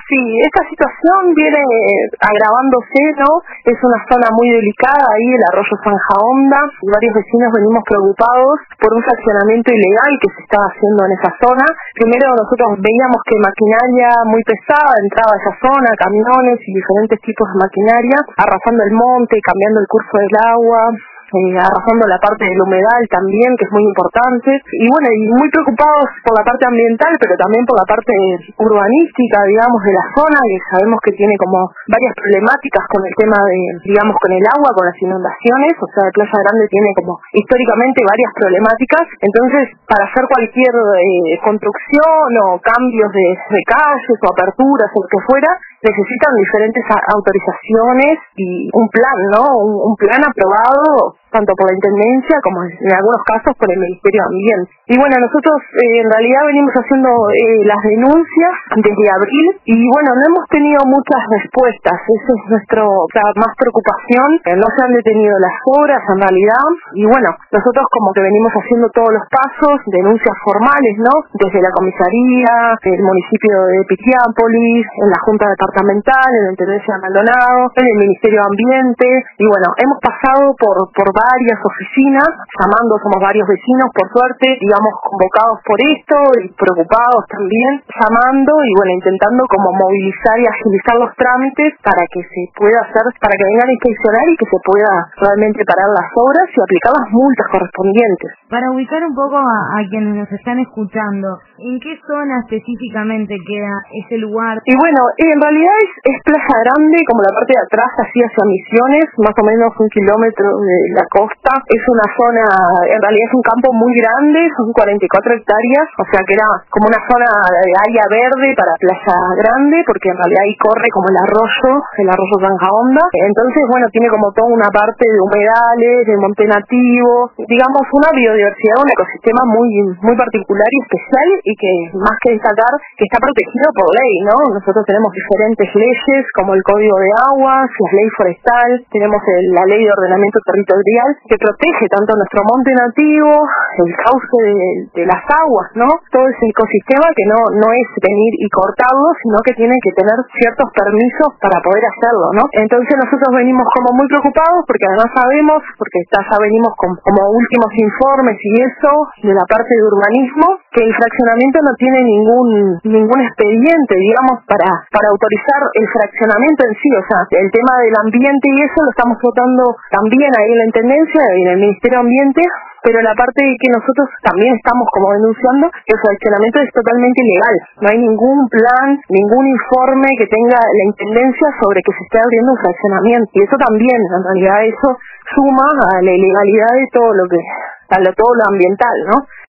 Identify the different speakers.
Speaker 1: Sí, esta situación viene agravándose, ¿no? Es una zona muy delicada ahí, el arroyo Zanja Honda, y varios vecinos venimos preocupados por un fraccionamiento ilegal que se estaba haciendo en esa zona. Primero nosotros veíamos que maquinaria muy pesada entraba a esa zona, camiones y diferentes tipos de maquinaria, arrasando el monte, cambiando el curso del agua, arrasando la parte del humedal también, que es muy importante, y bueno, y muy preocupados por la parte ambiental, pero también por la parte urbanística, digamos, de la zona, que sabemos que tiene como varias problemáticas con el tema de, digamos, con el agua, con las inundaciones, o sea, Playa Grande tiene como históricamente varias problemáticas. Entonces, para hacer cualquier construcción o cambios de calles o aperturas o lo que fuera, necesitan diferentes autorizaciones y un plan, ¿no? Un plan aprobado tanto por la Intendencia como en algunos casos por el Ministerio de Ambiente. Y bueno, nosotros en realidad venimos haciendo las denuncias desde abril y bueno, no hemos tenido muchas respuestas. Esa es más preocupación. No se han detenido las obras en realidad y bueno, nosotros como que venimos haciendo todos los pasos, denuncias formales, ¿no? Desde la comisaría, el municipio de Pitiápolis, en la Junta Departamental, en la Intendencia de Maldonado, en el Ministerio de Ambiente y bueno, hemos pasado por varias oficinas, somos varios vecinos, por suerte, digamos, convocados por esto y preocupados también, llamando y bueno, intentando como movilizar y agilizar los trámites para que se pueda hacer, para que vengan a inspeccionar y que se pueda realmente parar las obras y aplicar las multas correspondientes.
Speaker 2: Para ubicar un poco a quienes nos están escuchando, ¿en qué zona específicamente queda ese lugar?
Speaker 1: Y bueno, en realidad es Playa Grande, como la parte de atrás, así hacia Misiones, más o menos 1 kilómetro de la costa. Es una zona, en realidad es un campo muy grande, son 44 hectáreas, o sea que era como una zona de área verde para Playa Grande, porque en realidad ahí corre como el arroyo Zanja Honda. Entonces, bueno, tiene como toda una parte de humedales, de monte nativo, digamos una biodiversidad, un ecosistema muy particular y especial y que más que destacar que está protegido por ley, ¿no? Nosotros tenemos diferentes leyes como el Código de Aguas, la ley forestal, tenemos la ley de ordenamiento territorial que protege tanto nuestro monte nativo, el cauce de las aguas, ¿no? Todo ese ecosistema que no es venir y cortarlo, sino que tiene que tener ciertos permisos para poder hacerlo, ¿no? Entonces nosotros venimos como muy preocupados porque además sabemos, porque ya venimos con como últimos informes y eso, de la parte de urbanismo, que el fraccionamiento no tiene ningún expediente, digamos, para autorizar el fraccionamiento en sí, o sea, el tema del ambiente y eso lo estamos tratando también ahí en la Intendencia y en el Ministerio de Ambiente, pero la parte que nosotros también estamos como denunciando, el fraccionamiento es totalmente ilegal. No hay ningún plan, ningún informe que tenga la Intendencia sobre que se esté abriendo un fraccionamiento. Y eso también, en realidad, eso suma a la ilegalidad de todo lo ambiental, ¿no?